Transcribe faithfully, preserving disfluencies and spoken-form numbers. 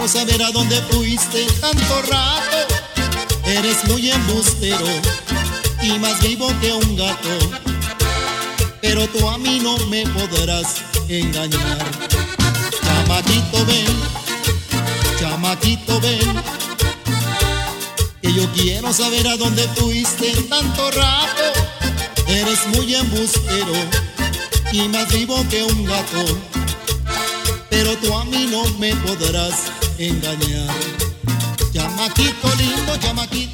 saber a dónde fuiste tanto rato. Eres muy embustero y más vivo que un gato, pero tú a mí no me podrás engañar. Chamaquito ven, chamaquito ven, que yo quiero saber a dónde fuiste tanto rato. Eres muy embustero y más vivo que un gato, pero tú a mí no me podrás engañar. Chamaquito lindo, chamaquito